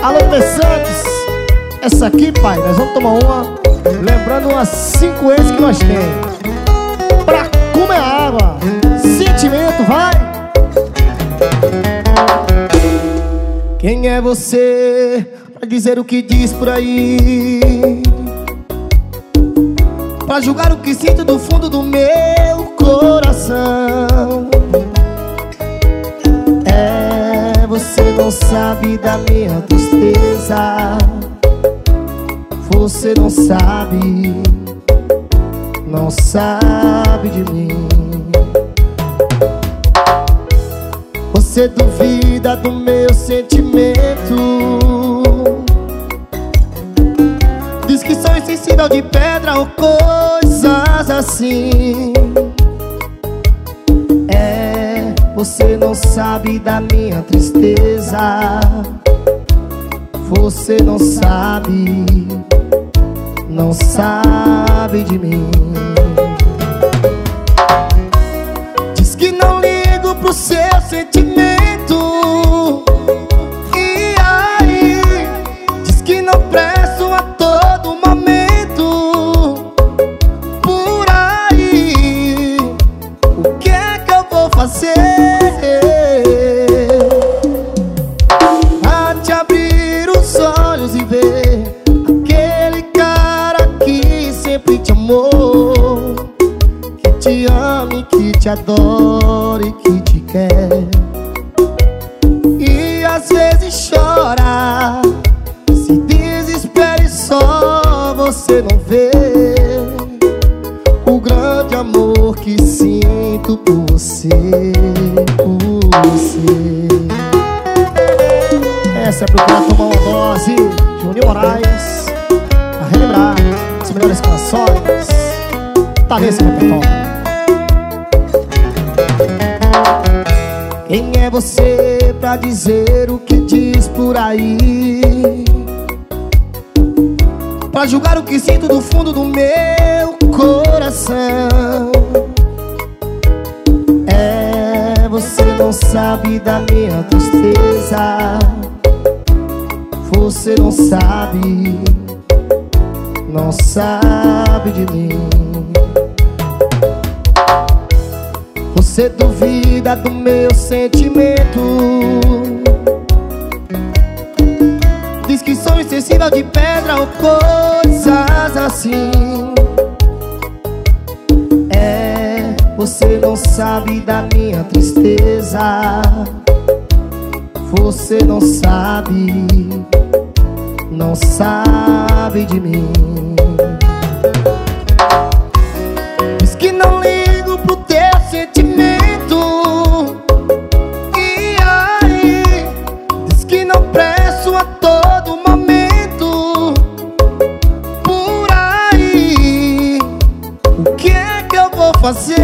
Alô, Luiz Santos. Essa aqui, pai, nós vamos tomar uma lembrando umas 5 ex que nós temos. Pra comer água, sentimento, vai. Quem é você pra dizer o que diz por aí, pra julgar o que sinto do fundo do meu coração? Você não sabe da minha tristeza, você não sabe de mim. Você duvida do meu sentimento, diz que sou insensível de pedra ou coisas assim. Você não sabe da minha tristeza, você não sabe de mim. Diz que não ligo pro seu sentimento, e aí diz que não presto a todo momento. Por aí, o que é que eu vou fazer pra te abrir os olhos e ver aquele cara que sempre te amou, que te ama e que te adora e que te quer, e às vezes chora, se desespera e só você não vê o grande amor que sinto por você, Essa é pro cara tomar uma dose. Juninho Moraes, a relembrar as melhores canções. Tá nesse repertório. Quem é você pra dizer o que diz por aí, pra julgar o que sinto do fundo do meu coração? Você não sabe da minha tristeza, você não sabe de mim. Você duvida do meu sentimento, diz que sou insensível de pedra ou coisas assim. Você não sabe da minha tristeza, você não sabe de mim. Diz que não ligo pro teu sentimento, e aí diz que não presto a todo momento. Por aí, o que é que eu vou fazer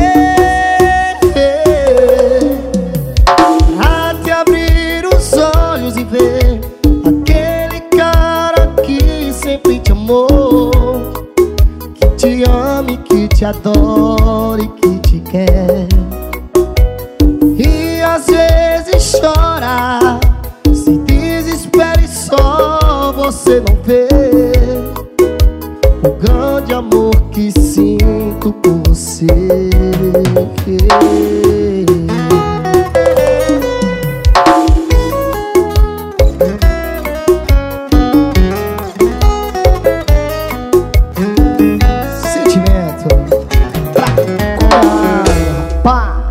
pra te abrir os olhos e ver aquele cara que sempre te amou, que te ama e que te adora e que te quer, e às vezes chora, se desespera e só você não vê o grande amor que sinto por você. Sentimento pra comer, pá.